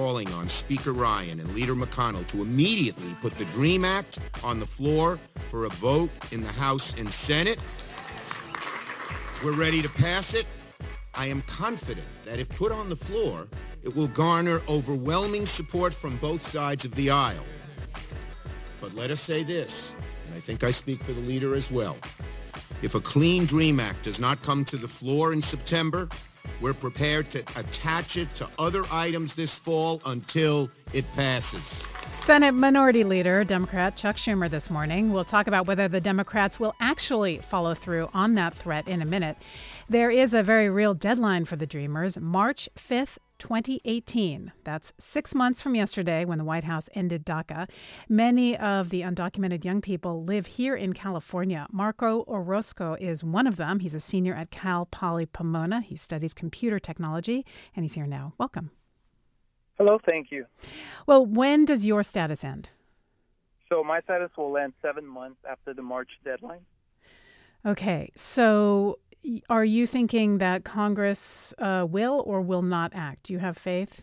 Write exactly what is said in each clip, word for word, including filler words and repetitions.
calling on Speaker Ryan and Leader McConnell to immediately put the DREAM Act on the floor for a vote in the House and Senate. We're ready to pass it. I am confident that if put on the floor, it will garner overwhelming support from both sides of the aisle. But let us say this, and I think I speak for the leader as well. If a clean DREAM Act does not come to the floor in September, we're prepared to attach it to other items this fall until it passes. Senate Minority Leader, Democrat Chuck Schumer this morning. We'll talk about whether the Democrats will actually follow through on that threat in a minute. There is a very real deadline for the Dreamers, March fifth, twenty eighteen. That's six months from yesterday when the White House ended DACA. Many of the undocumented young people live here in California. Marco Orozco is one of them. He's a senior at Cal Poly Pomona. He studies computer technology, and he's here now. Welcome. Hello, thank you. Well, when does your status end? So my status will end seven months after the March deadline. Okay, so are you thinking that Congress uh, will or will not act? Do you have faith?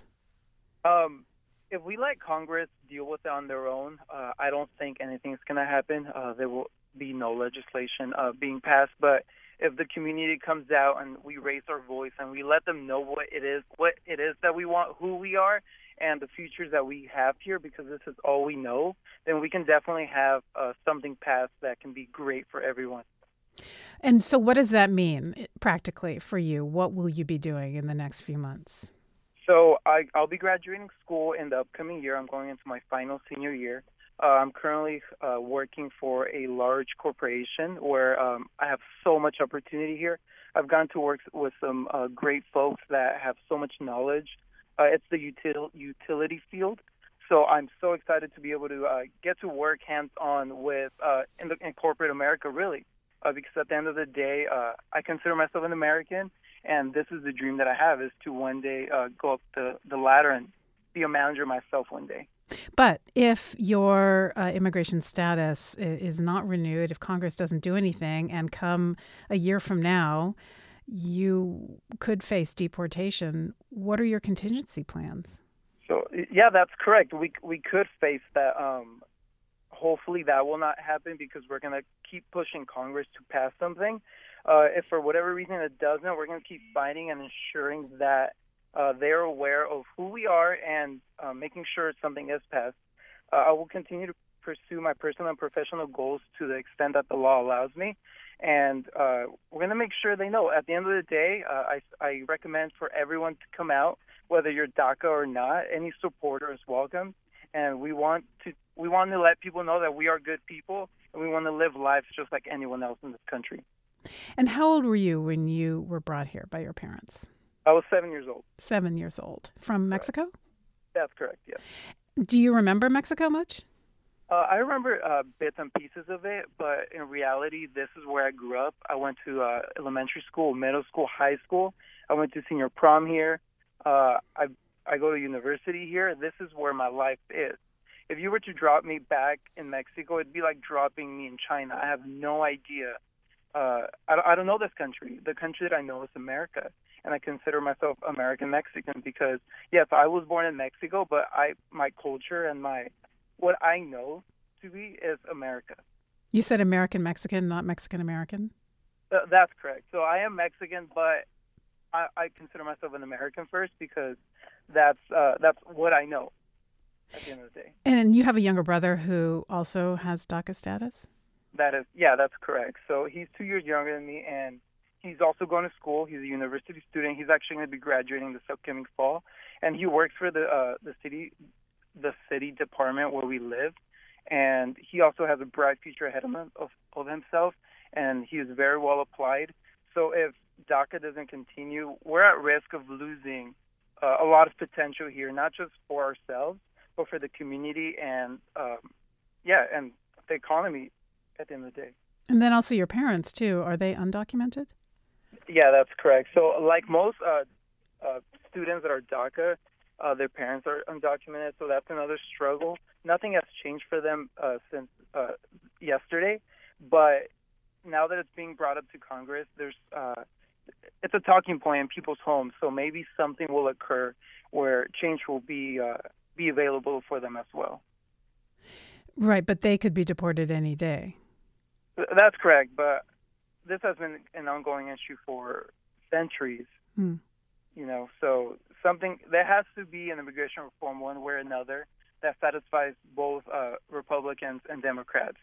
Um, if we let Congress deal with it on their own, uh, I don't think anything's going to happen. Uh, there will be no legislation uh, being passed. But if the community comes out and we raise our voice and we let them know what it is, what it is that we want, who we are, and the futures that we have here, because this is all we know, then we can definitely have uh, something passed that can be great for everyone. And so what does that mean practically for you? What will you be doing in the next few months? So I, I'll be graduating school in the upcoming year. I'm going into my final senior year. Uh, I'm currently uh, working for a large corporation where um, I have so much opportunity here. I've gone to work with some uh, great folks that have so much knowledge. Uh, it's the util- utility field. So I'm so excited to be able to uh, get to work hands-on with uh, in, the, in corporate America, really. Uh, because at the end of the day, uh, I consider myself an American, and this is the dream that I have, is to one day uh, go up the, the ladder and be a manager myself one day. But if your uh, immigration status is not renewed, if Congress doesn't do anything, and come a year from now, you could face deportation, what are your contingency plans? So, yeah, that's correct. We we could face that. Um, hopefully that will not happen because we're going to keep pushing Congress to pass something. Uh, if for whatever reason it doesn't, we're going to keep fighting and ensuring that uh, they're aware of who we are and uh, making sure something is passed. Uh, I will continue to pursue my personal and professional goals to the extent that the law allows me. And uh, we're going to make sure they know. At the end of the day, uh, I, I recommend for everyone to come out, whether you're DACA or not. Any supporter is welcome. And we want to we want to let people know that we are good people and we want to live lives just like anyone else in this country. And how old were you when you were brought here by your parents? I was seven years old. Seven years old. From Mexico? That's correct, yes. Do you remember Mexico much? Uh, I remember uh, bits and pieces of it, but in reality, this is where I grew up. I went to uh, elementary school, middle school, high school. I went to senior prom here. Uh, I I go to university here. This is where my life is. If you were to drop me back in Mexico, it'd be like dropping me in China. I have no idea. Uh, I, I don't know this country. The country that I know is America, and I consider myself American-Mexican because, yes, I was born in Mexico, but I my culture and my what I know to be is America. You said American-Mexican, not Mexican-American? Uh, that's correct. So I am Mexican, but I, I consider myself an American first because that's uh, that's what I know at the end of the day. And you have a younger brother who also has DACA status? That is, yeah, that's correct. So he's two years younger than me, and he's also going to school. He's a university student. He's actually going to be graduating this upcoming fall, and he works for the uh, the city the city department where we live. And he also has a bright future ahead of, him, of, of himself, and he is very well applied. So if DACA doesn't continue, we're at risk of losing uh, a lot of potential here, not just for ourselves, but for the community and, um, yeah, and the economy at the end of the day. And then also your parents, too. Are they undocumented? Yeah, that's correct. So like most uh, uh, students that are DACA, uh, their parents are undocumented, so that's another struggle. Nothing has changed for them uh, since uh, yesterday, but now that it's being brought up to Congress, there's uh, it's a talking point in people's homes. So maybe something will occur where change will be uh, be available for them as well. Right, but they could be deported any day. That's correct, but this has been an ongoing issue for centuries. Hmm. You know, so something there has to be an immigration reform one way or another that satisfies both uh, Republicans and Democrats.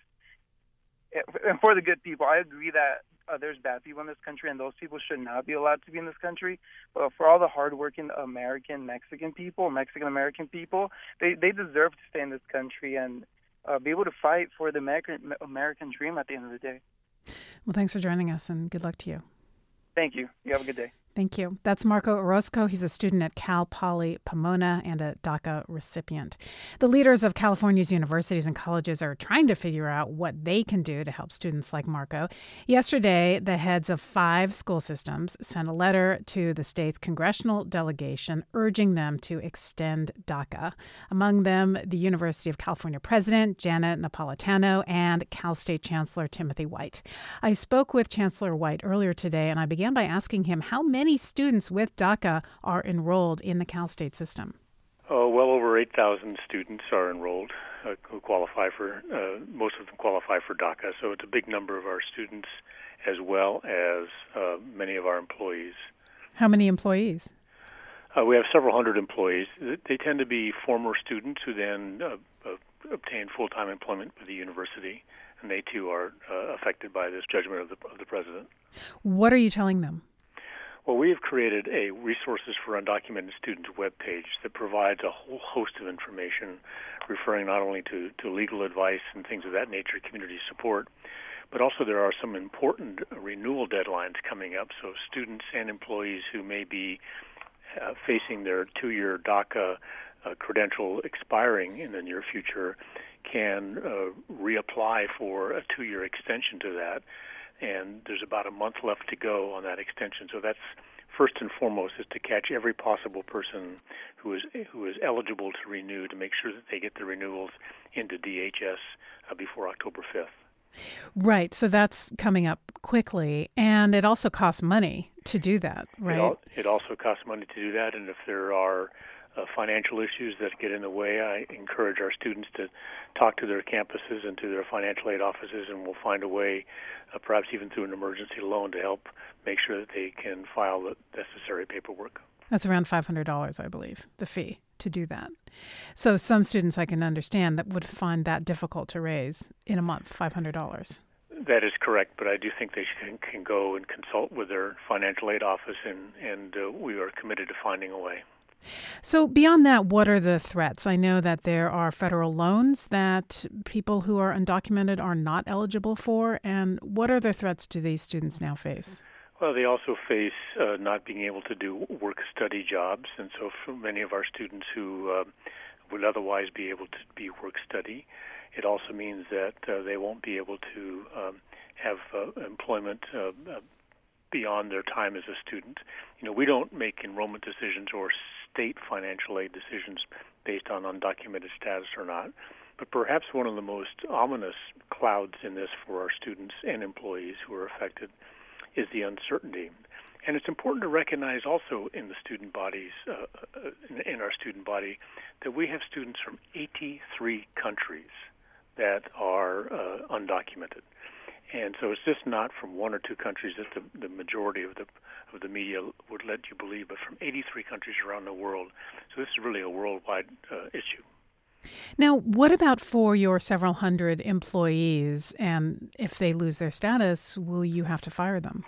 And for the good people, I agree that uh, there's bad people in this country, and those people should not be allowed to be in this country. But for all the hardworking American Mexican people, Mexican American people, they they deserve to stay in this country and uh, be able to fight for the American American dream at the end of the day. Well, thanks for joining us, and good luck to you. Thank you. You have a good day. Thank you. That's Marco Orozco. He's a student at Cal Poly Pomona and a DACA recipient. The leaders of California's universities and colleges are trying to figure out what they can do to help students like Marco. Yesterday, the heads of five school systems sent a letter to the state's congressional delegation urging them to extend DACA. Among them, the University of California president, Janet Napolitano, and Cal State Chancellor Timothy White. I spoke with Chancellor White earlier today, and I began by asking him how many students with DACA are enrolled in the Cal State system. Oh, well over eight thousand students are enrolled uh, who qualify for, uh, most of them qualify for DACA, so it's a big number of our students as well as uh, many of our employees. How many employees? Uh, we have several hundred employees. They tend to be former students who then uh, uh, obtain full-time employment with the university, and they too are uh, affected by this judgment of the, of the president. What are you telling them? Well, we have created a Resources for Undocumented Students webpage that provides a whole host of information referring not only to, to legal advice and things of that nature, community support, but also there are some important renewal deadlines coming up. So students and employees who may be uh, facing their two-year DACA uh, credential expiring in the near future can uh, reapply for a two-year extension to that. And there's about a month left to go on that extension. So that's first and foremost is to catch every possible person who is who is eligible to renew to make sure that they get the renewals into D H S uh, before October fifth. Right. So that's coming up quickly. And it also costs money to do that, right? It, al- it also costs money to do that. And if there are Uh, financial issues that get in the way, I encourage our students to talk to their campuses and to their financial aid offices, and we'll find a way, uh, perhaps even through an emergency loan, to help make sure that they can file the necessary paperwork. That's around five hundred dollars, I believe, the fee to do that. So some students I can understand that would find that difficult to raise in a month, five hundred dollars. That is correct, but I do think they can, can go and consult with their financial aid office, and, and uh, we are committed to finding a way. So beyond that, what are the threats? I know that there are federal loans that people who are undocumented are not eligible for. And what other threats do these students now face? Well, they also face uh, not being able to do work-study jobs. And so for many of our students who uh, would otherwise be able to be work-study, it also means that uh, they won't be able to um, have uh, employment uh, uh, beyond their time as a student. You know, we don't make enrollment decisions or state financial aid decisions based on undocumented status or not. But perhaps one of the most ominous clouds in this for our students and employees who are affected is the uncertainty. And it's important to recognize also in the student bodies, uh, in, in our student body, that we have students from eighty-three countries that are uh, undocumented. And so it's just not from one or two countries that the, the majority of the of the media would let you believe, but from eighty-three countries around the world. So this is really a worldwide uh, issue. Now, what about for your several hundred employees? And if they lose their status, will you have to fire them?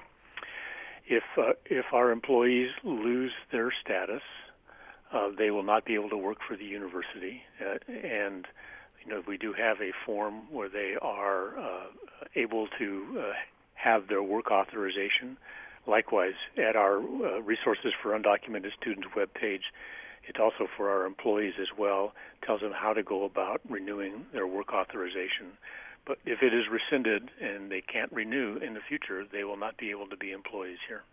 If uh, if our employees lose their status, uh, they will not be able to work for the university. Uh, and you know, we do have a form where they are uh, able to uh, have their work authorization. Likewise, at our uh, Resources for Undocumented Students webpage, it's also for our employees as well, tells them how to go about renewing their work authorization. But if it is rescinded and they can't renew in the future, they will not be able to be employees here.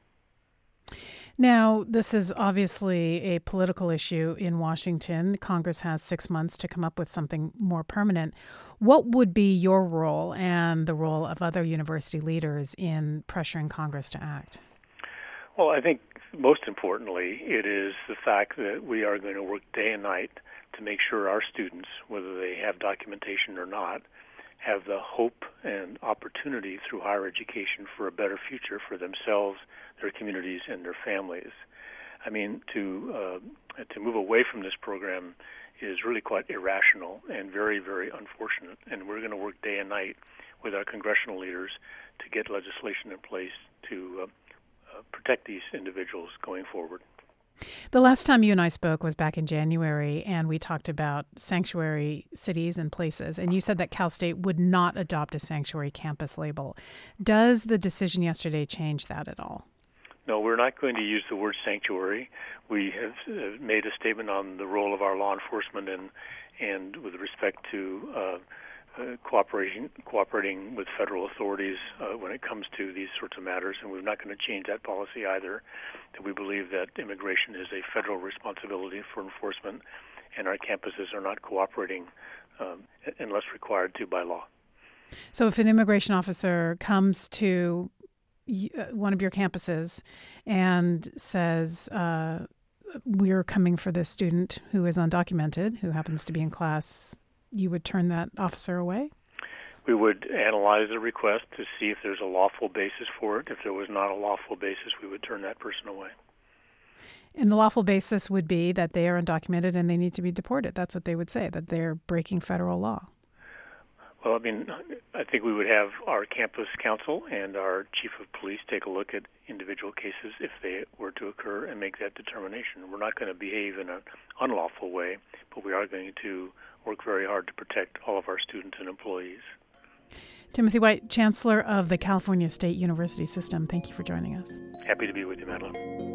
Now, this is obviously a political issue in Washington. Congress has six months to come up with something more permanent. What would be your role and the role of other university leaders in pressuring Congress to act? Well, I think most importantly, it is the fact that we are going to work day and night to make sure our students, whether they have documentation or not, have the hope and opportunity through higher education for a better future for themselves, their communities, and their families. I mean, to uh, to move away from this program is really quite irrational and very, very unfortunate. And we're going to work day and night with our congressional leaders to get legislation in place to uh, uh, protect these individuals going forward. The last time you and I spoke was back in January, and we talked about sanctuary cities and places, and you said that Cal State would not adopt a sanctuary campus label. Does the decision yesterday change that at all? No, we're not going to use the word sanctuary. We have uh, made a statement on the role of our law enforcement and and with respect to uh, uh, cooperating cooperating with federal authorities uh, when it comes to these sorts of matters, and we're not going to change that policy either. That we believe that immigration is a federal responsibility for enforcement, and our campuses are not cooperating um, unless required to by law. So if an immigration officer comes to one of your campuses and says, uh, we're coming for this student who is undocumented, who happens to be in class, you would turn that officer away? We would analyze the request to see if there's a lawful basis for it. If there was not a lawful basis, we would turn that person away. And the lawful basis would be that they are undocumented and they need to be deported. That's what they would say, that they're breaking federal law. Well, I mean, I think we would have our campus counsel and our chief of police take a look at individual cases if they were to occur and make that determination. We're not going to behave in an unlawful way, but we are going to work very hard to protect all of our students and employees. Timothy White, Chancellor of the California State University System, thank you for joining us. Happy to be with you, Madeline.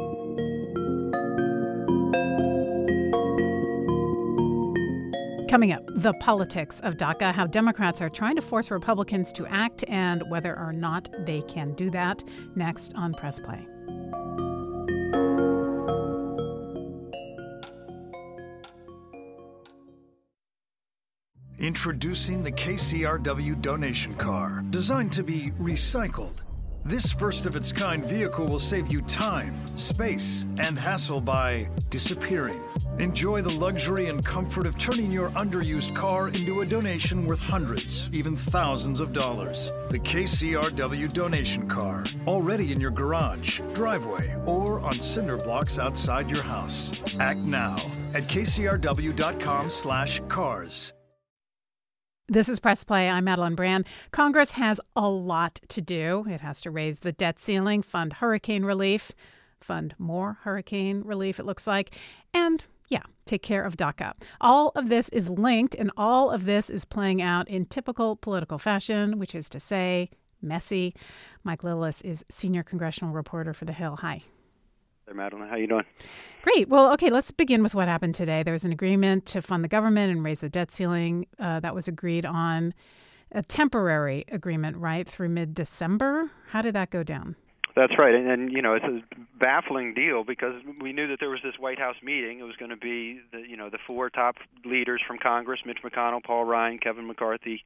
Coming up, the politics of DACA, how Democrats are trying to force Republicans to act and whether or not they can do that. Next on Press Play. Introducing the K C R W donation car, designed to be recycled. This first-of-its-kind vehicle will save you time, space, and hassle by disappearing. Enjoy the luxury and comfort of turning your underused car into a donation worth hundreds, even thousands of dollars. The K C R W donation car, already in your garage, driveway, or on cinder blocks outside your house. Act now at kcrw.com slash cars. This is Press Play. I'm Madeline Brand. Congress has a lot to do. It has to raise the debt ceiling, fund hurricane relief, fund more hurricane relief, it looks like, and, yeah, take care of DACA. All of this is linked, and all of this is playing out in typical political fashion, which is to say, messy. Mike Lillis is senior congressional reporter for The Hill. Hi. Hey, Madeline. How you doing? Great. Well, okay, let's begin with what happened today. There was an agreement to fund the government and raise the debt ceiling. Uh, that was agreed on, a temporary agreement, right, through mid-December. How did that go down? That's right. And, and, you know, it's a baffling deal because we knew that there was this White House meeting. It was going to be, the, you know, the four top leaders from Congress, Mitch McConnell, Paul Ryan, Kevin McCarthy,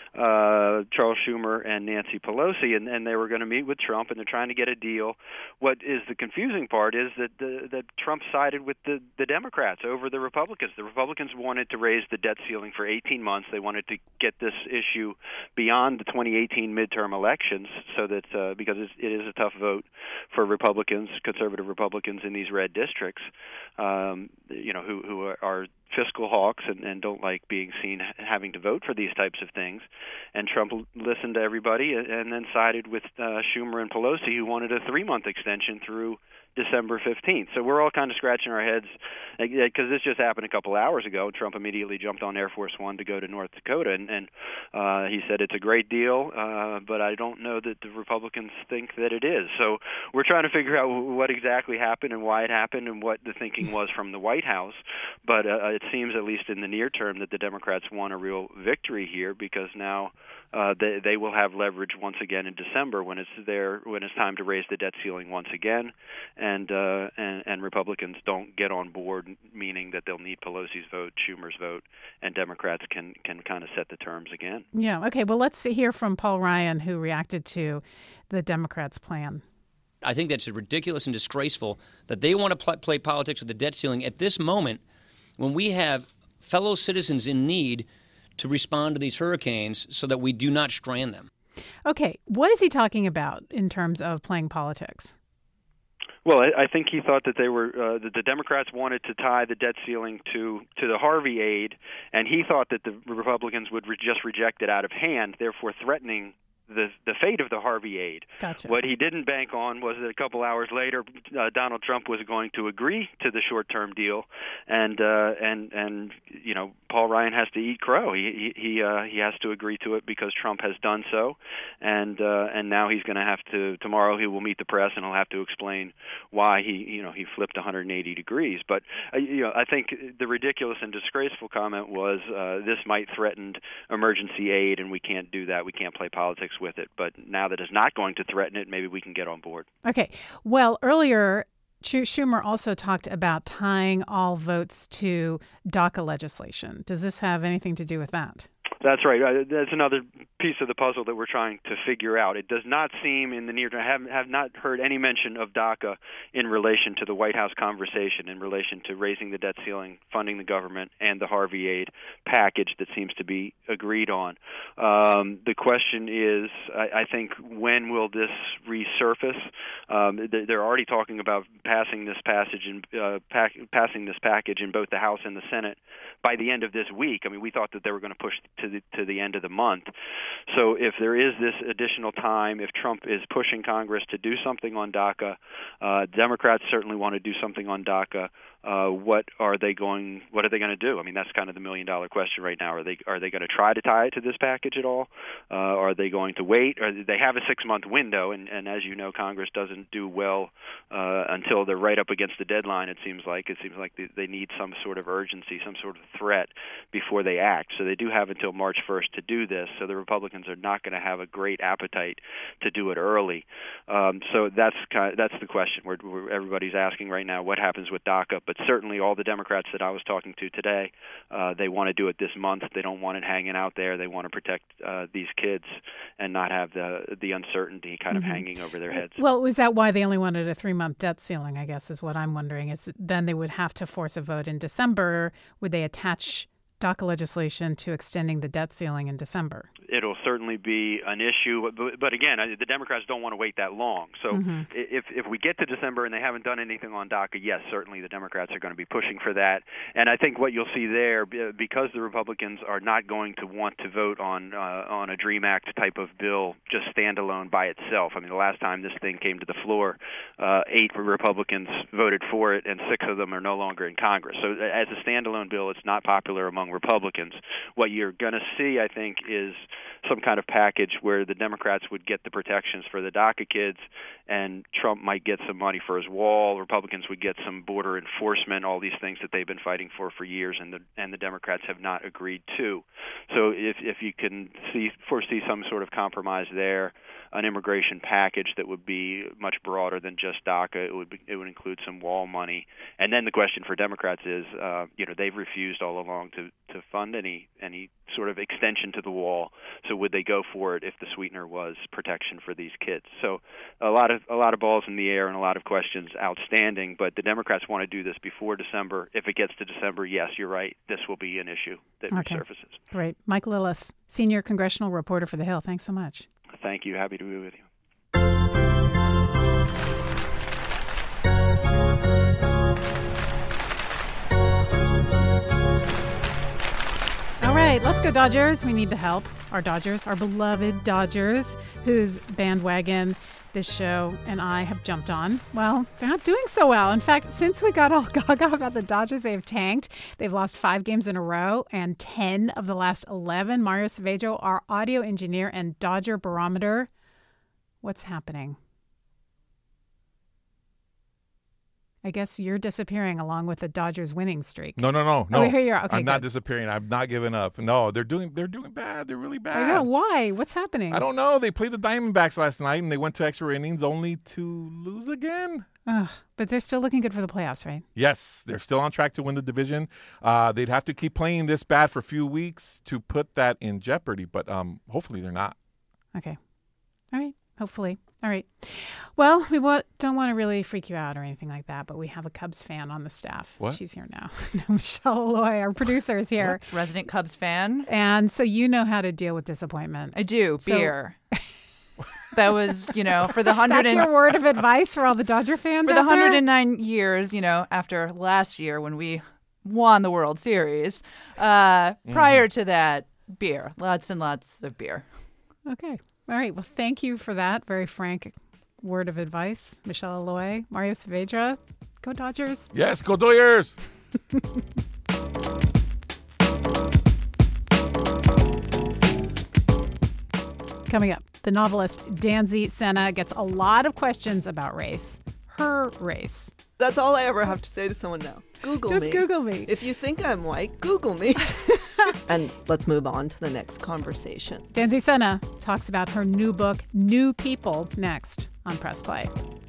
uh, Charles Schumer, and Nancy Pelosi. And, and they were going to meet with Trump, and they're trying to get a deal. What is the confusing part is that the, that Trump sided with the, the Democrats over the Republicans. The Republicans wanted to raise the debt ceiling for eighteen months. They wanted to get this issue beyond the twenty eighteen midterm elections so that uh, because it's, it is a tough vote for Republicans, conservative Republicans in these red districts, um, you know, who, who are, are fiscal hawks and, and don't like being seen having to vote for these types of things. And Trump listened to everybody and then sided with uh, Schumer and Pelosi, who wanted a three-month extension through December fifteenth. So we're all kind of scratching our heads because this just happened a couple hours ago. Trump immediately jumped on Air Force One to go to North Dakota, and, and uh, he said it's a great deal, uh, but I don't know that the Republicans think that it is. So we're trying to figure out what exactly happened and why it happened and what the thinking was from the White House. But uh, it seems, at least in the near term, that the Democrats won a real victory here because now uh, they, they will have leverage once again in December when it's there, when it's time to raise the debt ceiling once again. And, uh, and and Republicans don't get on board, meaning that they'll need Pelosi's vote, Schumer's vote, and Democrats can, can kind of set the terms again. Yeah. Okay. Well, let's hear from Paul Ryan, who reacted to the Democrats' plan. I think that's ridiculous and disgraceful that they want to pl- play politics with the debt ceiling at this moment when we have fellow citizens in need to respond to these hurricanes so that we do not strand them. Okay, what is he talking about in terms of playing politics? Well, I, I think he thought that they were uh, that the Democrats wanted to tie the debt ceiling to to the Harvey aid, and he thought that the Republicans would re- just reject it out of hand, therefore threatening the the fate of the Harvey aid. Gotcha. What he didn't bank on was that a couple hours later, uh, Donald Trump was going to agree to the short-term deal, and uh, and and you know Paul Ryan has to eat crow. He he he, uh, he has to agree to it because Trump has done so, and uh, and now he's going to have to tomorrow he will meet the press and he'll have to explain why he you know he flipped one hundred eighty degrees. But uh, you know I think the ridiculous and disgraceful comment was uh, this might threaten emergency aid, and we can't do that. We can't play politics with it. But now that it's not going to threaten it, maybe we can get on board. Okay. Well, earlier, Schumer also talked about tying all votes to DACA legislation. Does this have anything to do with that? That's right. Uh, that's another piece of the puzzle that we're trying to figure out. It does not seem in the near term, I have, have not heard any mention of DACA in relation to the White House conversation, in relation to raising the debt ceiling, funding the government, and the Harvey aid package that seems to be agreed on. Um, the question is, I, I think, when will this resurface? Um, they're already talking about passing this passage in, uh, pack, passing this package in both the House and the Senate by the end of this week. I mean, we thought that they were going to push to the, to the end of the month. So if there is this additional time, if Trump is pushing Congress to do something on DACA, uh, Democrats certainly want to do something on DACA. Uh, what are they going? What are they going to do? I mean, that's kind of the million-dollar question right now. Are they are they going to try to tie it to this package at all? Uh, are they going to wait? Or they have a six-month window, and, and as you know, Congress doesn't do well uh, until they're right up against the deadline. It seems like it seems like they, they need some sort of urgency, some sort of threat before they act. So they do have until March first to do this. So the Republicans are not going to have a great appetite to do it early. Um, so that's kind of, that's the question. We're, we're, everybody's asking right now, what happens with DACA? But certainly all the Democrats that I was talking to today, uh, they want to do it this month. They don't want it hanging out there. They want to protect uh, these kids and not have the the uncertainty kind of mm-hmm. hanging over their heads. Well, was that why they only wanted a three-month debt ceiling, I guess, is what I'm wondering. Is then they would have to force a vote in December. Would they attach DACA legislation to extending the debt ceiling in December? It'll certainly be an issue, but, but again, the Democrats don't want to wait that long. So mm-hmm. if if we get to December and they haven't done anything on DACA, yes, certainly the Democrats are going to be pushing for that. And I think what you'll see there, because the Republicans are not going to want to vote on uh, on a DREAM Act type of bill just standalone by itself. I mean, the last time this thing came to the floor, uh, eight Republicans voted for it, and six of them are no longer in Congress. So as a standalone bill, it's not popular among Republicans. What you're going to see, I think, is some kind of package where the Democrats would get the protections for the DACA kids, and Trump might get some money for his wall. Republicans would get some border enforcement, all these things that they've been fighting for for years, and the and the Democrats have not agreed to. So if if you can see foresee some sort of compromise there, an immigration package that would be much broader than just DACA, it would be, it would include some wall money. And then the question for Democrats is, uh, you know, they've refused all along to, to fund any any sort of extension to the wall. So would they go for it if the sweetener was protection for these kids? So a lot of a lot of balls in the air and a lot of questions outstanding. But the Democrats want to do this before December. If it gets to December, yes, you're right. This will be an issue that okay. resurfaces. Great. Mike Lillis, senior congressional reporter for The Hill. Thanks so much. Thank you. Happy to be with you. All right, let's go Dodgers. We need the help. Our Dodgers, our beloved Dodgers, whose bandwagon this show and I have jumped on. Well, they're not doing so well. In fact, since we got all gaga about the Dodgers, they have tanked. They've lost five games in a row and ten of the last eleven. Mario Savejo, our audio engineer and Dodger barometer. What's happening? I guess you're disappearing along with the Dodgers winning streak. No, no, no, no. Oh, here you are. Okay, I'm not good. disappearing. I'm not giving up. No, they're doing they're doing bad. They're really bad. I know. Why? What's happening? I don't know. They played the Diamondbacks last night, and they went to extra innings only to lose again. Ugh, but they're still looking good for the playoffs, right? Yes, they're still on track to win the division. Uh, they'd have to keep playing this bad for a few weeks to put that in jeopardy, but um, hopefully they're not. Okay. All right. Hopefully. All right. Well, we wa- don't want to really freak you out or anything like that, but we have a Cubs fan on the staff. What? She's here now. Michelle Alloy, our producer, is here. What? Resident Cubs fan. And so you know how to deal with disappointment. I do. So- Beer. That was, you know, for the hundred That's and your word of advice for all the Dodger fans for the out there? one hundred nine years, you know, after last year when we won the World Series. Uh, Mm-hmm. Prior to that, beer. Lots and lots of beer. Okay. All right. Well, thank you for that very frank word of advice. Michelle Alloy, Mario Saavedra. Go Dodgers. Yes, go Dodgers. Coming up, the novelist Danzy Senna gets a lot of questions about race. Her race. That's all I ever have to say to someone now. Google Just me. Google me. If you think I'm white, Google me. And let's move on to the next conversation. Danzy Senna talks about her new book, New People, next on Press Play.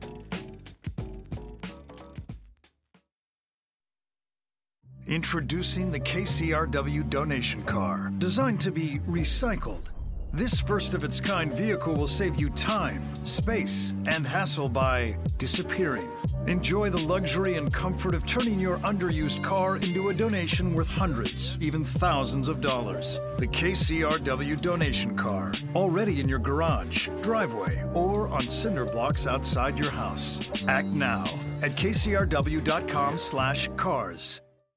Introducing the K C R W donation car, designed to be recycled. This first-of-its-kind vehicle will save you time, space, and hassle by disappearing. Enjoy the luxury and comfort of turning your underused car into a donation worth hundreds, even thousands of dollars. The K C R W donation car, already in your garage, driveway, or on cinder blocks outside your house. Act now at k c r w dot com slash cars.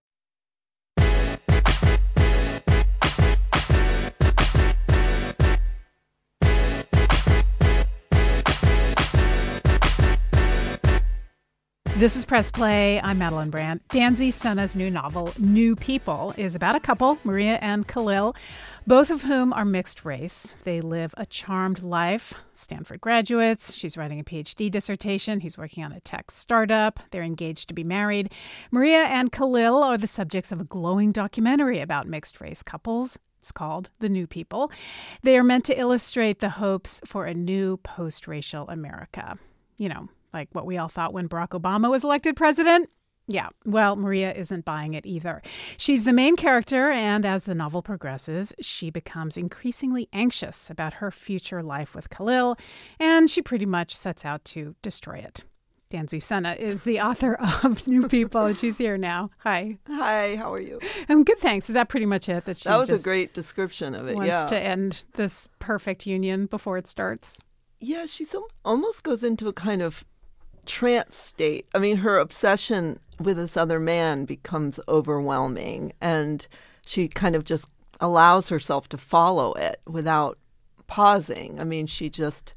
This is Press Play. I'm Madeline Brandt. Danzy Senna's new novel, New People, is about a couple, Maria and Khalil, both of whom are mixed race. They live a charmed life. Stanford graduates. She's writing a P H D dissertation. He's working on a tech startup. They're engaged to be married. Maria and Khalil are the subjects of a glowing documentary about mixed race couples. It's called The New People. They are meant to illustrate the hopes for a new post-racial America. You know, like what we all thought when Barack Obama was elected president. Yeah, well, Maria isn't buying it either. She's the main character, and as the novel progresses, she becomes increasingly anxious about her future life with Khalil, and she pretty much sets out to destroy it. Danzy Senna is the author of New People, and she's here now. Hi. Hi, how are you? I'm good, thanks. Is that pretty much it? That she That was just a great description of it, wants yeah. to end this perfect union before it starts? Yeah, she so, almost goes into a kind of trance state. I mean, her obsession with this other man becomes overwhelming, and she kind of just allows herself to follow it without pausing. I mean, she just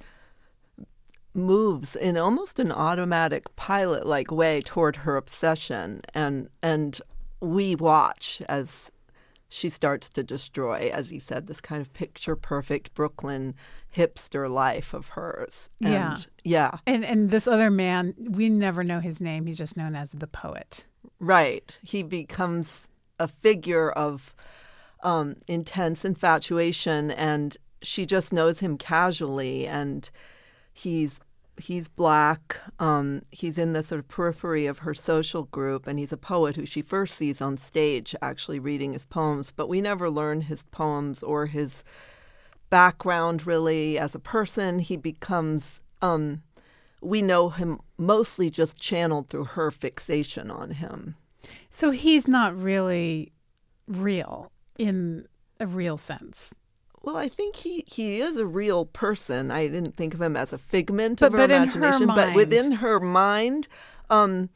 moves in almost an automatic pilot-like way toward her obsession, and and we watch as she starts to destroy, as he said, this kind of picture-perfect Brooklyn hipster life of hers. And, Yeah. Yeah. And and this other man, we never know his name. He's just known as the poet. Right. He becomes a figure of um, intense infatuation, and she just knows him casually, and he's he's black. Um, he's in the sort of periphery of her social group, and he's a poet who she first sees on stage actually reading his poems, but we never learn his poems or his background really as a person. He becomes, um, we know him mostly just channeled through her fixation on him. So he's not really real in a real sense. Well, I think he, he is a real person. I didn't think of him as a figment But- of her but in her imagination, but mind- within her mind, um,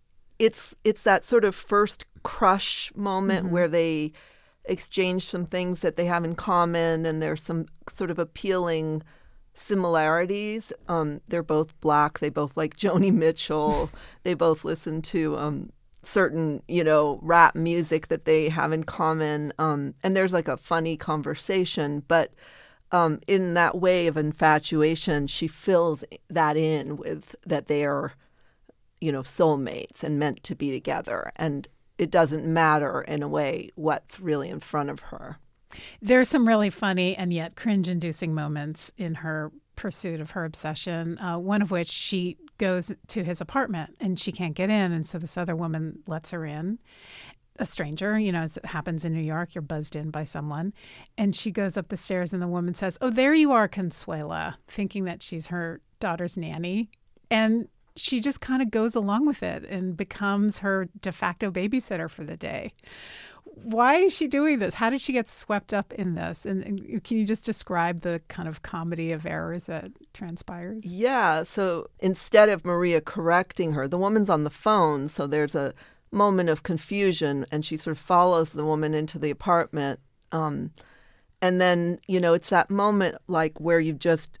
it's it's that sort of first crush moment Mm-hmm. where they exchange some things that they have in common, and there's some sort of appealing similarities. Um, they're both black. They both like Joni Mitchell. They both listen to um, certain, you know, rap music that they have in common. Um, and there's like a funny conversation, but um, in that way of infatuation, she fills that in with that they are, you know, soulmates and meant to be together. And it doesn't matter in a way what's really in front of her. There's some really funny and yet cringe-inducing moments in her pursuit of her obsession, uh, one of which she goes to his apartment and she can't get in, and so this other woman lets her in, a stranger. You know, it happens in New York. You're buzzed in by someone. And she goes up the stairs and the woman says, "Oh, there you are, Consuela," thinking that she's her daughter's nanny, and she just kind of goes along with it and becomes her de facto babysitter for the day. Why is she doing this? How did she get swept up in this? And, and can you just describe the kind of comedy of errors that transpires? Yeah. So instead of Maria correcting her, the woman's on the phone. So there's a moment of confusion, and she sort of follows the woman into the apartment. Um, and then, you know, it's that moment like where you just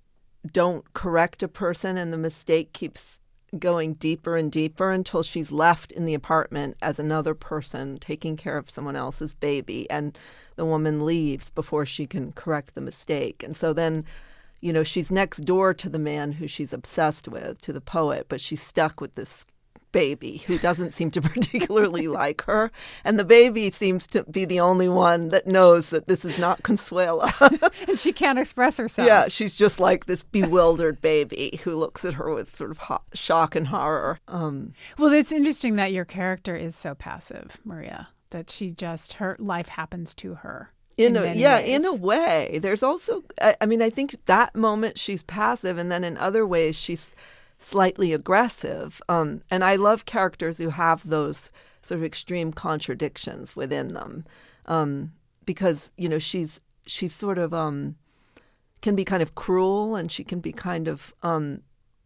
don't correct a person and the mistake keeps going deeper and deeper until she's left in the apartment as another person taking care of someone else's baby, and the woman leaves before she can correct the mistake. And so then, you know, she's next door to the man who she's obsessed with, to the poet, but she's stuck with this baby who doesn't seem to particularly like her. And the baby seems to be the only one that knows that this is not Consuela. And she can't express herself. Yeah, she's just like this bewildered baby who looks at her with sort of ho- shock and horror. Um, well, it's interesting that your character is so passive, Maria, that she just, her life happens to her. In, in a, yeah, ways. in a way. There's also, I, I mean, I think that moment she's passive, and then in other ways she's slightly aggressive. Um, and I love characters who have those sort of extreme contradictions within them. Um, because, you know, she's she's sort of um, can be kind of cruel, and she can be kind of um,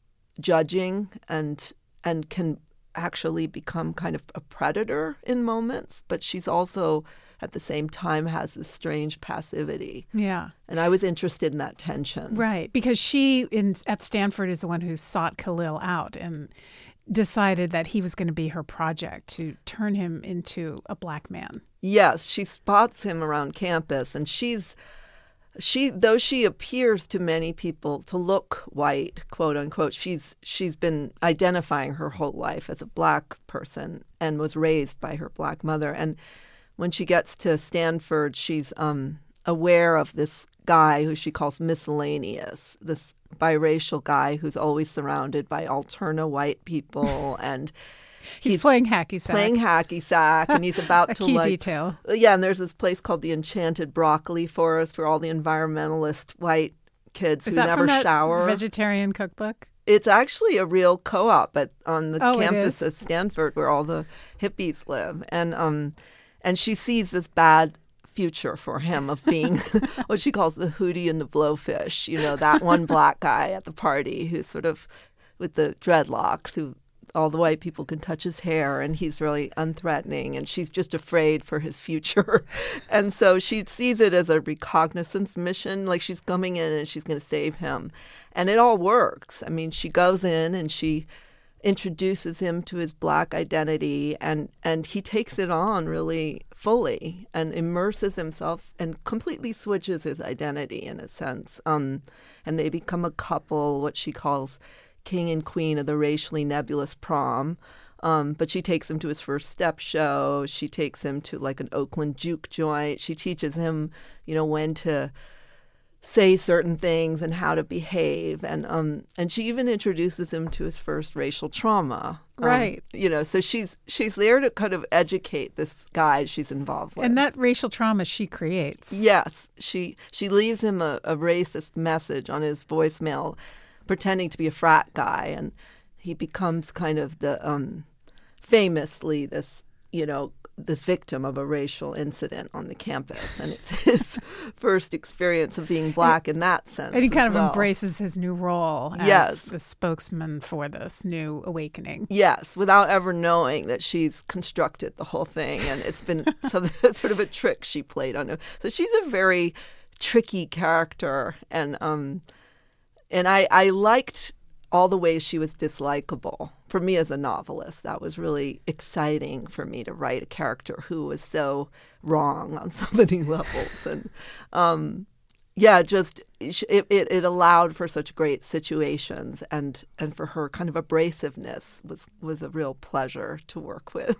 judging, and and can actually become kind of a predator in moments. But she's also, at the same time, has this strange passivity. Yeah. And I was interested in that tension. Right. Because she, in at Stanford, is the one who sought Khalil out and decided that he was going to be her project to turn him into a black man. Yes. She spots him around campus, and she's, she, though she appears to many people to look white, quote unquote, she's, she's been identifying her whole life as a black person and was raised by her black mother. And when she gets to Stanford, she's um, aware of this guy who she calls miscellaneous, this biracial guy who's always surrounded by alterna white people, and he's, he's playing hacky sack. Playing hacky sack, and he's about a to key like detail. Yeah, and there's this place called the Enchanted Broccoli Forest where all the environmentalist white kids Is who that never from that shower. Vegetarian cookbook? It's actually a real co-op at on the oh, campus of Stanford where all the hippies live, and um. And she sees this bad future for him of being what she calls the Hootie and the Blowfish, you know, that one black guy at the party who's sort of with the dreadlocks, who all the white people can touch his hair, and he's really unthreatening, and she's just afraid for his future. And so she sees it as a recognizance mission, like she's coming in and she's going to save him. And it all works. I mean, she goes in and she introduces him to his black identity, and, and he takes it on really fully and immerses himself and completely switches his identity in a sense. Um, and they become a couple, what she calls king and queen of the racially nebulous prom. Um, but she takes him to his first step show. She takes him to like an Oakland juke joint. She teaches him, you know, when to say certain things and how to behave, and um and she even introduces him to his first racial trauma. Um, right. You know, so she's she's there to kind of educate this guy she's involved with. And that racial trauma she creates. Yes, she she leaves him a, a racist message on his voicemail, pretending to be a frat guy, and he becomes kind of the um famously this, you know, this victim of a racial incident on the campus, and it's his first experience of being black in that sense. And he kind of well. embraces his new role as yes. the spokesman for this new awakening. Yes, without ever knowing that she's constructed the whole thing, and it's been some, sort of a trick she played on him. So she's a very tricky character, and um, and I I liked all the ways she was dislikable. For me as a novelist, that was really exciting for me to write a character who was so wrong on so many levels. And um, yeah, just it, it, it allowed for such great situations, and, and for her kind of abrasiveness was, was a real pleasure to work with.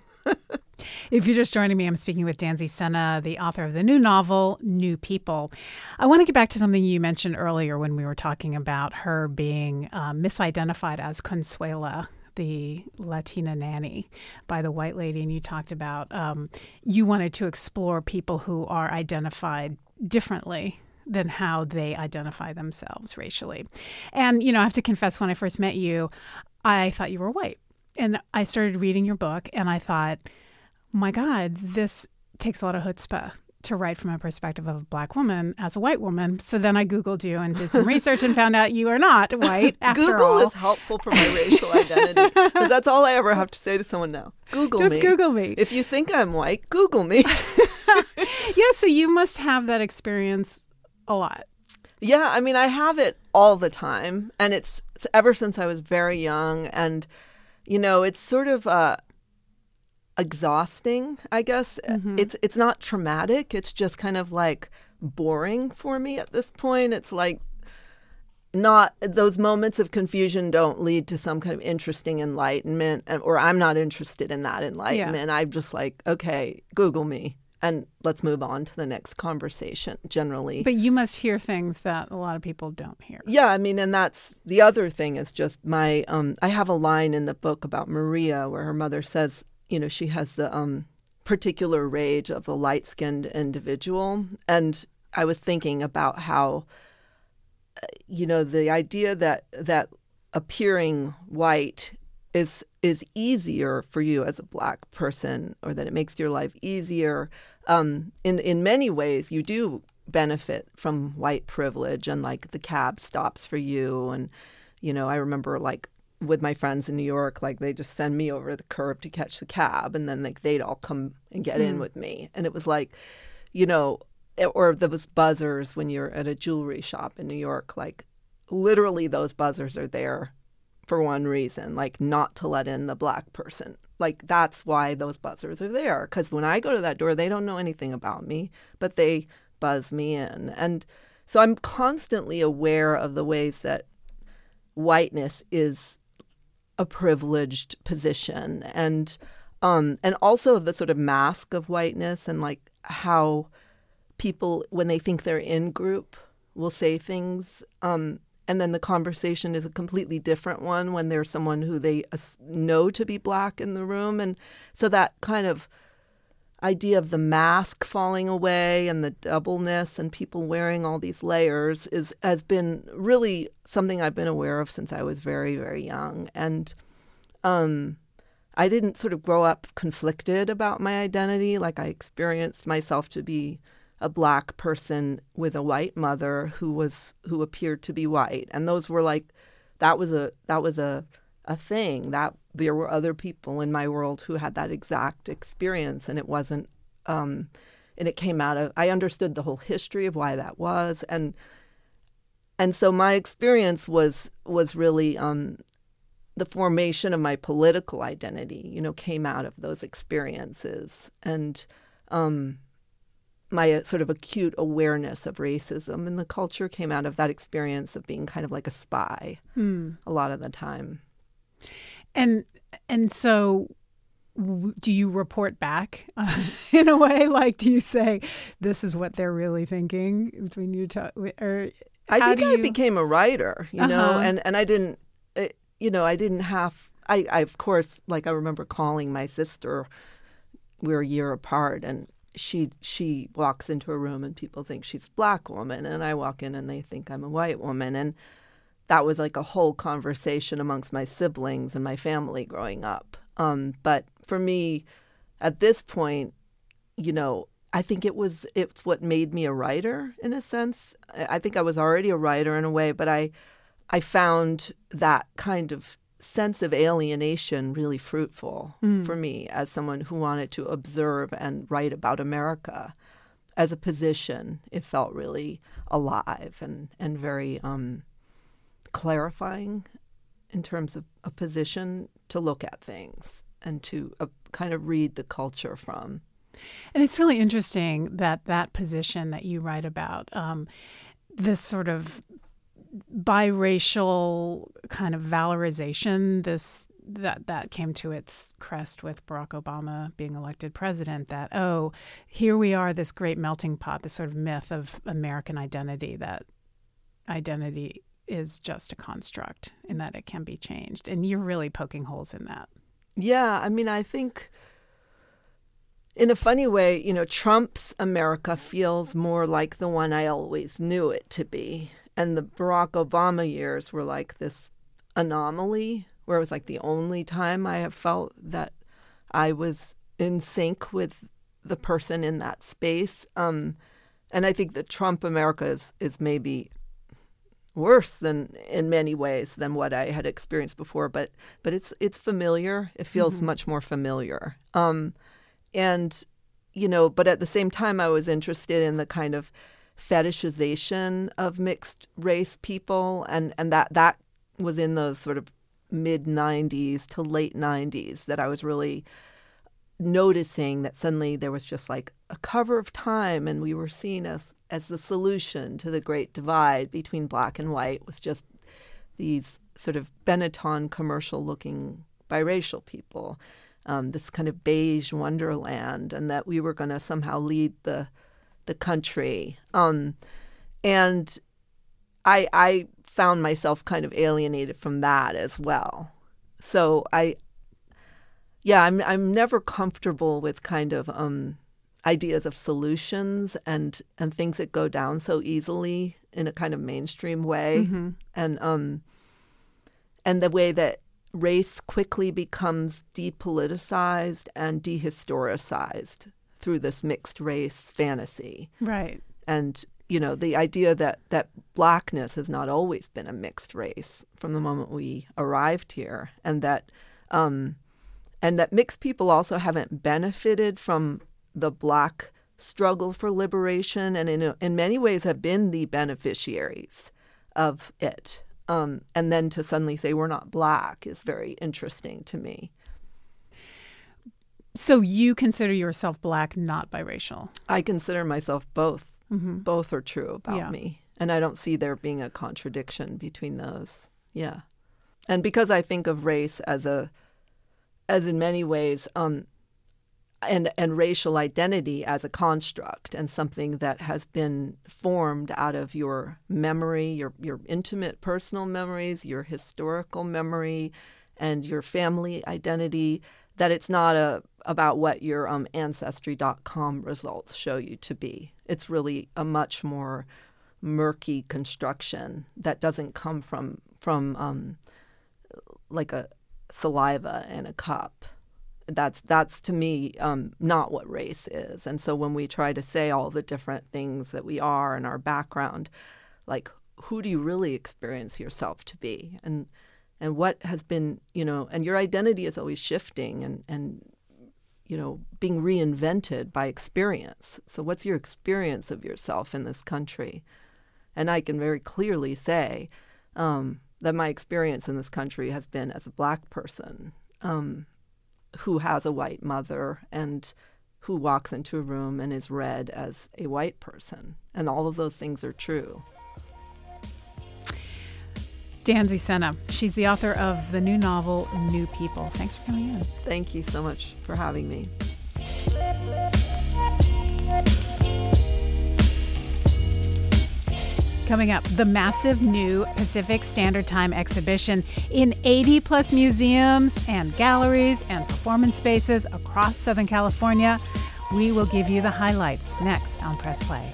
If you're just joining me, I'm speaking with Danzy Senna, the author of the new novel, New People. I want to get back to something you mentioned earlier when we were talking about her being uh, misidentified as Consuela, the Latina nanny, by the white lady. And you talked about um, you wanted to explore people who are identified differently than how they identify themselves racially. And, you know, I have to confess, when I first met you, I thought you were white. And I started reading your book and I thought, my God, this takes a lot of chutzpah to write from a perspective of a Black woman as a white woman. So then I Googled you and did some research and found out you are not white after Google all. is helpful for my racial identity, because that's all I ever have to say to someone now. Google Just me. Just Google me. If you think I'm white, Google me. Yeah, so you must have that experience a lot. Yeah, I mean, I have it all the time. And it's, it's ever since I was very young. And, you know, it's sort of uh, exhausting, I guess. Mm-hmm. It's It's not traumatic. It's just kind of like boring for me at this point. It's like not those moments of confusion don't lead to some kind of interesting enlightenment, or I'm not interested in that enlightenment. Yeah. I'm just like, okay, Google me. And let's move on to the next conversation, generally. But you must hear things that a lot of people don't hear. Yeah, I mean, and that's the other thing is just my, um, I have a line in the book about Maria where her mother says, you know, she has the um, particular rage of the light-skinned individual. And I was thinking about how, you know, the idea that that appearing white is is easier for you as a Black person, or that it makes your life easier. Um, in in many ways, you do benefit from white privilege, and like the cab stops for you. And, you know, I remember like with my friends in New York, like they just send me over the curb to catch the cab, and then like they'd all come and get mm. in with me. And it was like, you know, or those buzzers when you're at a jewelry shop in New York, like literally those buzzers are there for one reason, like not to let in the Black person. Like that's why those buzzers are there. Because when I go to that door, they don't know anything about me, but they buzz me in. And so I'm constantly aware of the ways that whiteness is a privileged position, and um, and also of the sort of mask of whiteness, and like how people, when they think they're in group, will say things. Um, And then the conversation is a completely different one when there's someone who they know to be Black in the room. And so that kind of idea of the mask falling away and the doubleness and people wearing all these layers is has been really something I've been aware of since I was very, very young. And um, I didn't sort of grow up conflicted about my identity. Like I experienced myself to be a Black person with a white mother who was who appeared to be white, and those were like that was a that was a a thing that there were other people in my world who had that exact experience, and it wasn't um, and it came out of I understood the whole history of why that was, and and so my experience was was really um, the formation of my political identity. You know, came out of those experiences, and um, my sort of acute awareness of racism in the culture came out of that experience of being kind of like a spy mm. a lot of the time. And and so w- do you report back uh, in a way? Like, do you say, this is what they're really thinking when you talk? Or I think you... I became a writer, you uh-huh. know, and, and I didn't, it, you know, I didn't have, I, I, of course, like I remember calling my sister, we were a year apart, and She she walks into a room and people think she's a Black woman, and I walk in and they think I'm a white woman. And that was like a whole conversation amongst my siblings and my family growing up. Um, but for me, at this point, you know, I think it was it's what made me a writer in a sense. I think I was already a writer in a way, but I I found that kind of sense of alienation really fruitful mm. for me as someone who wanted to observe and write about America as a position. It felt really alive and, and very um, clarifying in terms of a position to look at things and to uh, kind of read the culture from. And it's really interesting that that position that you write about, um, this sort of biracial kind of valorization, this that that came to its crest with Barack Obama being elected president, that, oh, here we are, this great melting pot, this sort of myth of American identity, that identity is just a construct and that it can be changed. And you're really poking holes in that. Yeah, I mean, I think In a funny way, you know, Trump's America feels more like the one I always knew it to be. And the Barack Obama years were like this anomaly, where it was like the only time I have felt that I was in sync with the person in that space. Um, and I think that Trump America is, is maybe worse than in many ways than what I had experienced before, but but it's it's familiar. It feels mm-hmm. much more familiar. Um, and, you know, but at the same time, I was interested in the kind of fetishization of mixed race people, and, and that, that was in those sort of mid nineties to late nineties that I was really noticing that suddenly there was just like a cover of Time, and we were seen as as the solution to the great divide between black and white was just these sort of Benetton commercial-looking biracial people, um, this kind of beige wonderland, and that we were going to somehow lead the the country. Um, and I I found myself kind of alienated from that as well. So I, yeah, I'm I'm never comfortable with kind of um, ideas of solutions and and things that go down so easily in a kind of mainstream way, mm-hmm. and um, and the way that race quickly becomes depoliticized and dehistoricized through this mixed race fantasy, right? And you know, the idea that that blackness has not always been a mixed race from the moment we arrived here, and that um, and that mixed people also haven't benefited from the black struggle for liberation, and in in many ways have been the beneficiaries of it. Um, and then to suddenly say we're not black is very interesting to me. So you consider yourself black, not biracial? I consider myself both. Mm-hmm. Both are true about yeah. me. And I don't see there being a contradiction between those. Yeah. And because I think of race as a, as in many ways, um, and, and racial identity as a construct and something that has been formed out of your memory, your, your intimate personal memories, your historical memory, and your family identity, that it's not a about what your um, Ancestry dot com results show you to be. It's really a much more murky construction that doesn't come from from um, like a saliva in a cup. That's that's to me um, not what race is. And so when we try to say all the different things that we are in our background, like who do you really experience yourself to be, and and what has been, you know, and your identity is always shifting and and you know, being reinvented by experience. So what's your experience of yourself in this country? And I can very clearly say um, that my experience in this country has been as a black person um, who has a white mother and who walks into a room and is read as a white person. And all of those things are true. Danzy Senna. She's the author of the new novel, New People. Thanks for coming in. Thank you so much for having me. Coming up, the massive new Pacific Standard Time exhibition in eighty plus museums and galleries and performance spaces across Southern California. We will give you the highlights next on Press Play.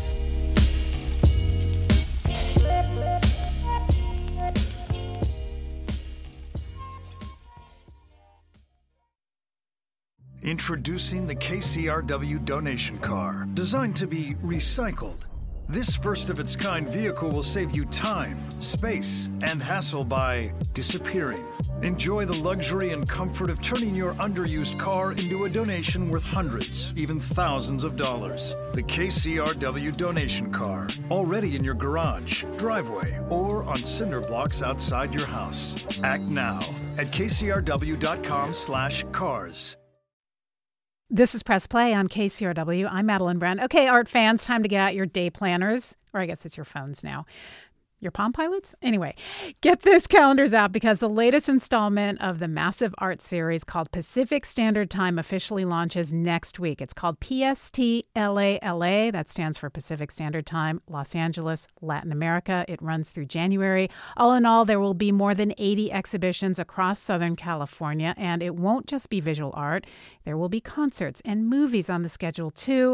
Introducing the K C R W donation car, designed to be recycled. This first-of-its-kind vehicle will save you time, space, and hassle by disappearing. Enjoy the luxury and comfort of turning your underused car into a donation worth hundreds, even thousands of dollars. The K C R W donation car, already in your garage, driveway, or on cinder blocks outside your house. Act now at K C R W dot com slash cars. This is Press Play on K C R W. I'm Madeline Brown. Okay, art fans, time to get out your day planners, or I guess it's your phones now. Your Palm Pilots? Anyway, get this calendars out because the latest installment of the massive art series called Pacific Standard Time officially launches next week. It's called P S T L A L A. That stands for Pacific Standard Time, Los Angeles, Latin America. It runs through January. All in all, there will be more than eighty exhibitions across Southern California, and it won't just be visual art. There will be concerts and movies on the schedule, too.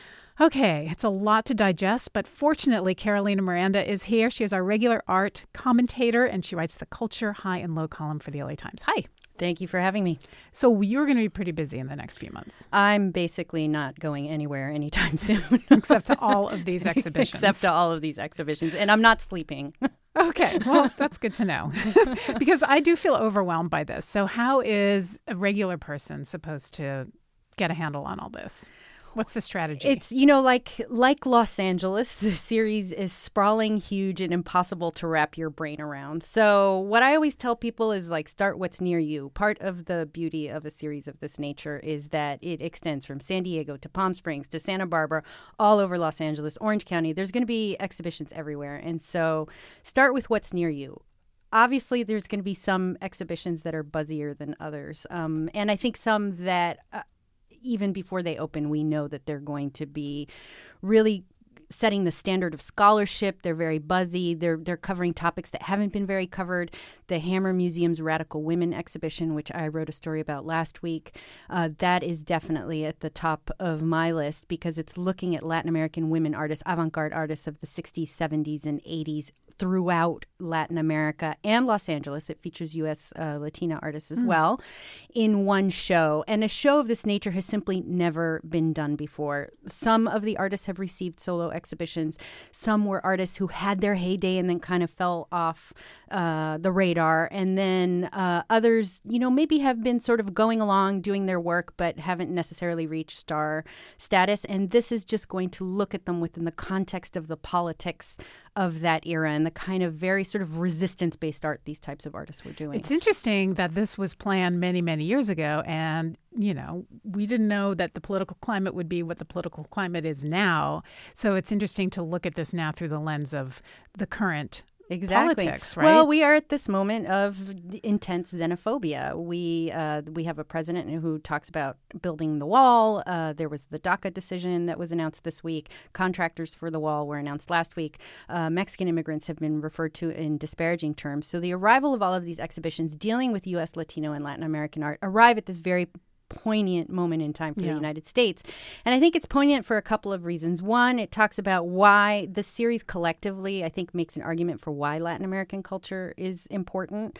Okay, it's a lot to digest, but fortunately, Carolina Miranda is here. She is our regular art commentator, and she writes the Culture High and Low column for the L A Times. Hi. Thank you for having me. So you're going to be pretty busy in the next few months. I'm basically not going anywhere anytime soon. Except to all of these exhibitions. Except to all of these exhibitions. And I'm not sleeping. Okay, well, that's good to know. Because I do feel overwhelmed by this. So how is a regular person supposed to get a handle on all this? What's the strategy? It's, you know, like like Los Angeles, the series is sprawling, huge, and impossible to wrap your brain around. So what I always tell people is, like, start what's near you. Part of the beauty of a series of this nature is that it extends from San Diego to Palm Springs to Santa Barbara, all over Los Angeles, Orange County. There's going to be exhibitions everywhere. And so start with what's near you. Obviously, there's going to be some exhibitions that are buzzier than others. Um, and I think some that... Uh, even before they open, we know that they're going to be really setting the standard of scholarship. They're very buzzy. They're they're covering topics that haven't been very covered. The Hammer Museum's Radical Women exhibition, which I wrote a story about last week, uh, that is definitely at the top of my list because it's looking at Latin American women artists, avant-garde artists of the sixties, seventies, and eighties throughout Latin America and Los Angeles. It features U S uh, Latina artists as mm. well in one show. And a show of this nature has simply never been done before. Some of the artists have received solo exhibitions. Some were artists who had their heyday and then kind of fell off uh, the radar. And then uh, others, you know, maybe have been sort of going along doing their work but haven't necessarily reached star status. And this is just going to look at them within the context of the politics of that era and the kind of very sort of resistance-based art these types of artists were doing. It's interesting that this was planned many, many years ago, and, you know, we didn't know that the political climate would be what the political climate is now. So it's interesting to look at this now through the lens of the current Exactly. politics, right? Well, we are at this moment of intense xenophobia. We uh, we have a president who talks about building the wall. Uh, there was the DACA decision that was announced this week. Contractors for the wall were announced last week. Uh, Mexican immigrants have been referred to in disparaging terms. So the arrival of all of these exhibitions dealing with U S, Latino, and Latin American art arrive at this very poignant moment in time for yeah. the United States. And I think it's poignant for a couple of reasons. One, it talks about why the series collectively, I think, makes an argument for why Latin American culture is important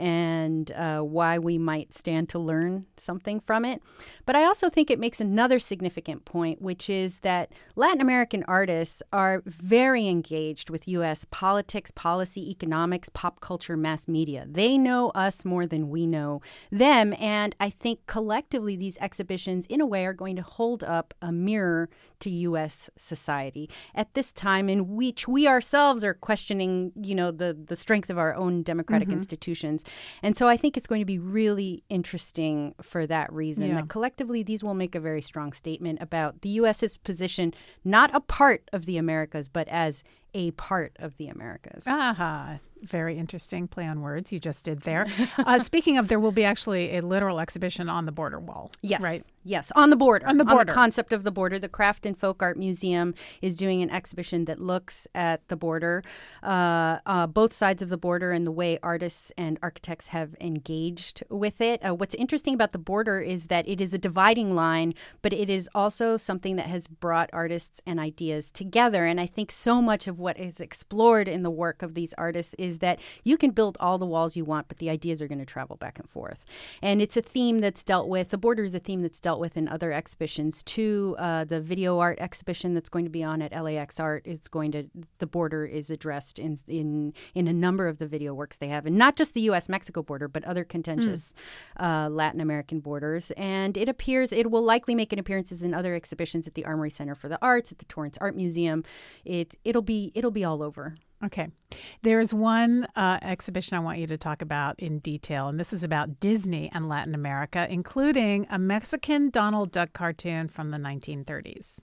and uh, why we might stand to learn something from it. But I also think it makes another significant point, which is that Latin American artists are very engaged with U S politics, policy, economics, pop culture, mass media. They know us more than we know them. And I think collectively, these exhibitions, in a way, are going to hold up a mirror to U S society at this time in which we ourselves are questioning, you know, the, the strength of our own democratic mm-hmm. institutions. And so I think it's going to be really interesting for that reason, yeah. that collectively these will make a very strong statement about the U S's position, not a part of the Americas, but as a part of the Americas. Aha. Very interesting play on words you just did there. uh, speaking of, there will be actually a literal exhibition on the border wall. Yes. Right? Yes. On the border. On the border. On the concept of the border. The Craft and Folk Art Museum is doing an exhibition that looks at the border, uh, uh, both sides of the border and the way artists and architects have engaged with it. Uh, what's interesting about the border is that it is a dividing line, but it is also something that has brought artists and ideas together. And I think so much of what is explored in the work of these artists is that you can build all the walls you want, but the ideas are going to travel back and forth. And it's a theme that's dealt with, the border is a theme that's dealt with in other exhibitions too. Uh, the video art exhibition that's going to be on at L A X Art is going to, the border is addressed in in in a number of the video works they have, and not just the U S Mexico border, but other contentious mm. uh, Latin American borders. And it appears, it will likely make an appearances in other exhibitions at the Armory Center for the Arts, at the Torrance Art Museum. It it'll be it'll be all over. Okay. There's one uh, exhibition I want you to talk about in detail, and this is about Disney and Latin America, including a Mexican Donald Duck cartoon from the nineteen thirties.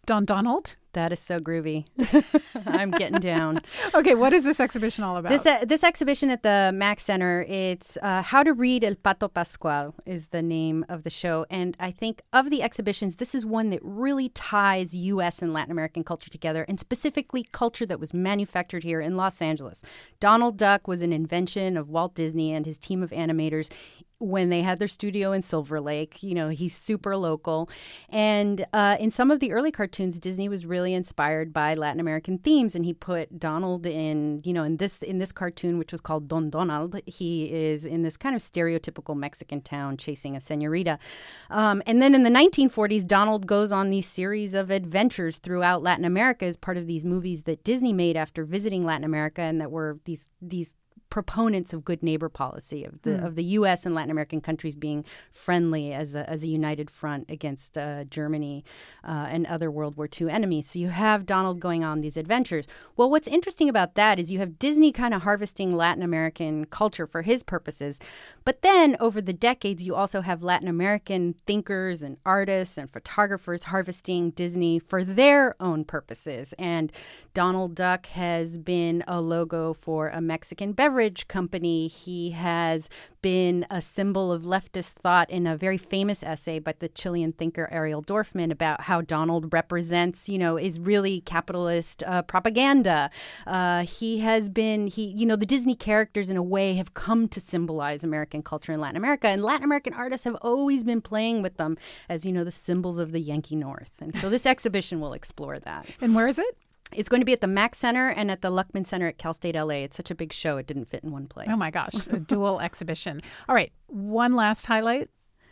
Don Donald? That is so groovy. I'm getting down. Okay, what is this exhibition all about? This uh, this exhibition at the Mack Center, it's uh, How to Read El Pato Pascual is the name of the show. And I think of the exhibitions, this is one that really ties U S and Latin American culture together, and specifically culture that was manufactured here in Los Angeles. Donald Duck was an invention of Walt Disney and his team of animators when they had their studio in Silver Lake. You know, he's super local. And uh, in some of the early cartoons, Disney was really inspired by Latin American themes. And he put Donald in, you know, in this in this cartoon, which was called Don Donald, he is in this kind of stereotypical Mexican town chasing a señorita. Um, and then in the nineteen forties, Donald goes on these series of adventures throughout Latin America as part of these movies that Disney made after visiting Latin America, and that were these these proponents of good neighbor policy, of the mm. of the U S and Latin American countries being friendly as a, as a united front against uh, Germany uh, and other World War Two enemies. So you have Donald going on these adventures. Well, what's interesting about that is you have Disney kind of harvesting Latin American culture for his purposes. But then over the decades, you also have Latin American thinkers and artists and photographers harvesting Disney for their own purposes. And Donald Duck has been a logo for a Mexican beverage company. He has been a symbol of leftist thought in a very famous essay by the Chilean thinker Ariel Dorfman about how Donald represents, you know, is really capitalist uh, propaganda. Uh, he has been, he, you know, the Disney characters in a way have come to symbolize American culture in Latin America, and Latin American artists have always been playing with them as, you know, the symbols of the Yankee North. And so this exhibition will explore that. And where is it? It's going to be at the Mack Center and at the Luckman Center at Cal State L A. It's such a big show, it didn't fit in one place. Oh, my gosh. A dual exhibition. All right. One last highlight.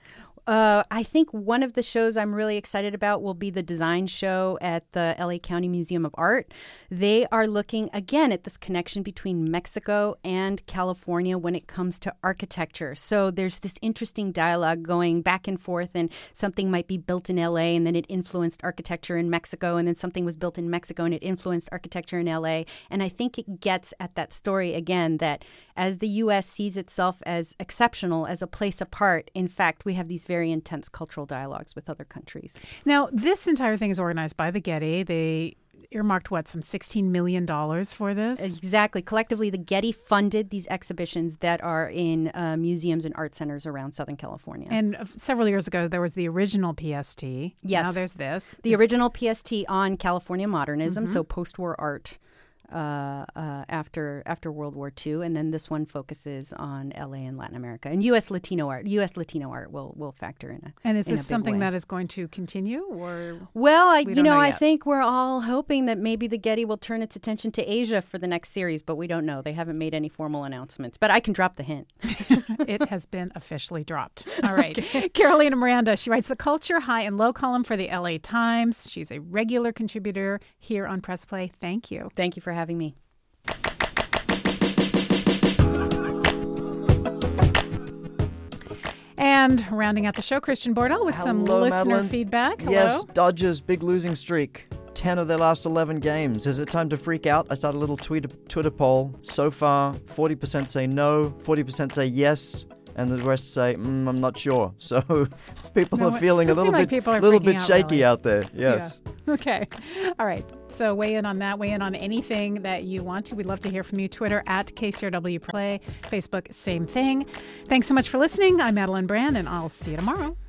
Uh, I think one of the shows I'm really excited about will be the design show at the L A County Museum of Art. They are looking, again, at this connection between Mexico and California when it comes to architecture. So there's this interesting dialogue going back and forth, and something might be built in L A and then it influenced architecture in Mexico, and then something was built in Mexico and it influenced architecture in L A. And I think it gets at that story again, that as the U S sees itself as exceptional, as a place apart, in fact, we have these very very intense cultural dialogues with other countries. Now, this entire thing is organized by the Getty. They earmarked, what, some sixteen million dollars for this? Exactly. Collectively, the Getty funded these exhibitions that are in uh, museums and art centers around Southern California. And uh, several years ago, there was the original P S T. Yes. Now there's this. The Is- original P S T on California modernism, Mm-hmm. so post-war art. Uh, uh, after after World War Two, and then this one focuses on L A and Latin America, and U S Latino art. U S Latino art will will factor in. A, and is in this a big something way. that is going to continue, or? Well, I we you don't know, know I yet. think we're all hoping that maybe the Getty will turn its attention to Asia for the next series, but we don't know. They haven't made any formal announcements, but I can drop the hint. It has been officially dropped. All right. Okay. Carolina Miranda, she writes the culture high and low column for the L A Times. She's a regular contributor here on Press Play. Thank you. Thank you for having me. And rounding out the show, Christian Bordeaux with some Hello, listener Madeline. feedback. Hello. Yes, Dodgers, big losing streak. ten of their last eleven games. Is it time to freak out? I started a little Twitter, Twitter poll. So far, forty percent say no, forty percent say yes, and the rest say, mm, I'm not sure. So people No, are feeling it a little seems like bit, people are little freaking bit out, shaky really. out there. Yes. Yeah. Okay. All right. So weigh in on that. Weigh in on anything that you want to. We'd love to hear from you. Twitter at K C R W Play. Facebook, same thing. Thanks so much for listening. I'm Madeline Brand, and I'll see you tomorrow.